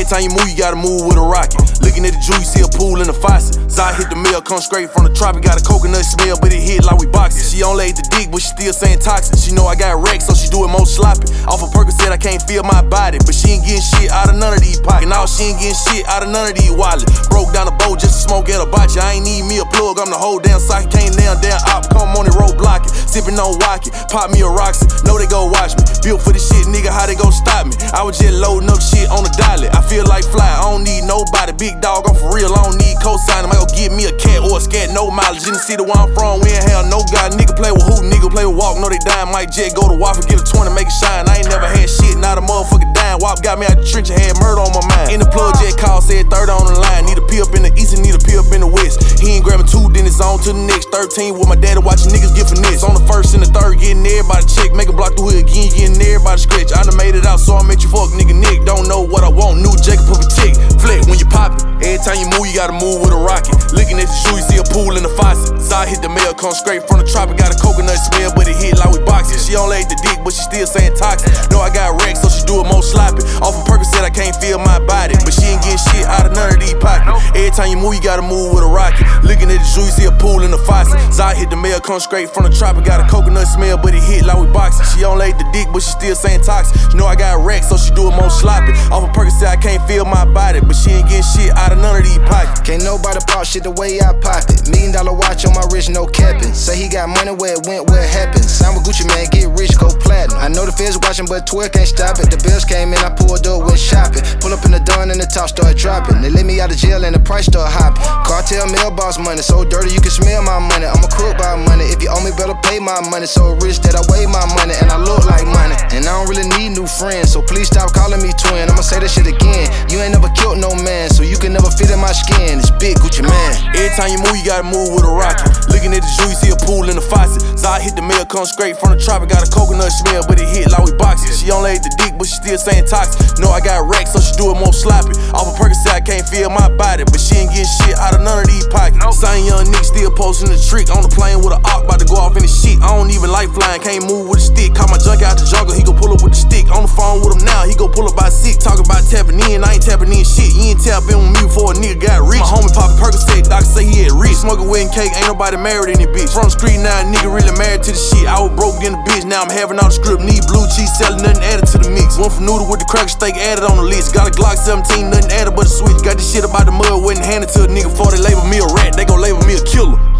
Every time you move, you gotta move with a rocket. Looking at the Jew, you see a pool in the faucet. Zai hit the mail, come straight from the tropic. Got a coconut smell, but it hit like we boxing. She only ate the dick, but she still saying toxic. She know I got wrecked, so she do it more sloppy. Off of Percocet, I can't feel my body, but she ain't getting shit out of none of these pockets. Now she ain't getting shit out of none of these wallets. Broke down the boat just to smoke at a botcha. I ain't need me a plug, I'm the whole damn socket. Can't damn op, come on the road blocking. Sipping on Wacky, pop me a Roxy. Know they go watch me. Built for the shit, nigga, how they gon' stop me? I was just loading up shit on the dolly. I feel like fly, I don't need nobody. Big dog, I'm for real, I don't need cosign. I might go get me a cat or a scat, no mileage. In the city where I'm from, we ain't have no guy. Nigga play with who? Nigga play with walk, know they dying. Mike Jet go to Waffle, get a 20, make it shine. I ain't never had shit, not a motherfucker dying. Wop got me out the trench and had murder on my mind. In the plug, Jet call, said third on the line. Need a pee up in the east and need a pee up in the west. He ain't grabbing two, then it's on to the next. 13 with my daddy watching niggas get finesse. On the first and the third, getting everybody check. Make a block the hood again, getting everybody scratch. I done made it out, so I met you fuck nigga Nick. Don't know what I want, new Jacob put a tick. Flick when you pop it. Every time you move, you gotta move with a rocket. Looking at the shoe, you see a pool in the faucet. Zai hit the mail, come straight from the tropic. Got a coconut smell, but it hit like we boxing. She only ate the dick, but she still saying toxic. Know I got wrecked, so she do it more sloppy. Off of Percocet, I can't feel my body, but she ain't getting shit out of none of these pockets. Every time you move, you gotta move with a rocket. Looking at the shoe, you see a pool in the faucet. Zai hit the mail, come straight from the tropic. Got a coconut smell, but it hit like we boxing. She only ate the dick, but she still saying toxic. She know I got wrecked, so she do it more sloppy. Off of Percocet, I can't feel my body, but she ain't getting shit out of none of these pockets. Can't nobody pop shit the way I pop it. $1 million watch on my wrist, no capping. Say he got money where it went, where it happened. Sign with Gucci, man, get rich, go platinum. I know the feds watching, but 12 can't stop it. The bills came in, I pulled up, went shopping. Pull up in the dawn and the top started dropping. They let me out of jail and the price started hopping. Cartel mailbox money, so dirty you can smell my money. I'm a crook by money, if you owe me better pay my money. So rich that I weigh my money and I look like money. And I don't really need new friends, so please stop calling me twin. I'ma say that shit again. You ain't never killed no man, so you can never fit in my skin. It's big Gucci man. Every time you move, you gotta move with a rocket. Looking at the Jew, you see a pool in the faucet. Zai hit the mail, come straight from the tropic. Got a coconut smell, but it hit like we boxing. She only ate the dick, but she still saying toxic. Know I got wrecked, so she do it more sloppy. Off of Percocet, I can't feel my body, but she ain't getting shit out of none of these pockets. Same young Nick still posting the trick on the plane with a op, about to go off in the shit. I don't even like flying, can't move with a stick. Caught my junk out the jungle, he gon' pull up with the stick. On the phone with him now, he gon' pull up by 6. Talking about tapping in, I ain't tapping in shit. You ain't tapping with me before a nigga got rich. My homie poppin' Percocet, doctor say he had rich. Smoking wedding cake, ain't nobody married in this bitch. From the street now, nigga really married to the shit. I was broke in the bitch, now I'm having all the script. Need blue cheese, selling nothing added to the mix. One for noodle with the cracker steak added on the list. Got a Glock 17, nothing added but a switch. Got this shit about the mud, wasn't handed to a nigga before they label me a rat. They gon' label me a killer.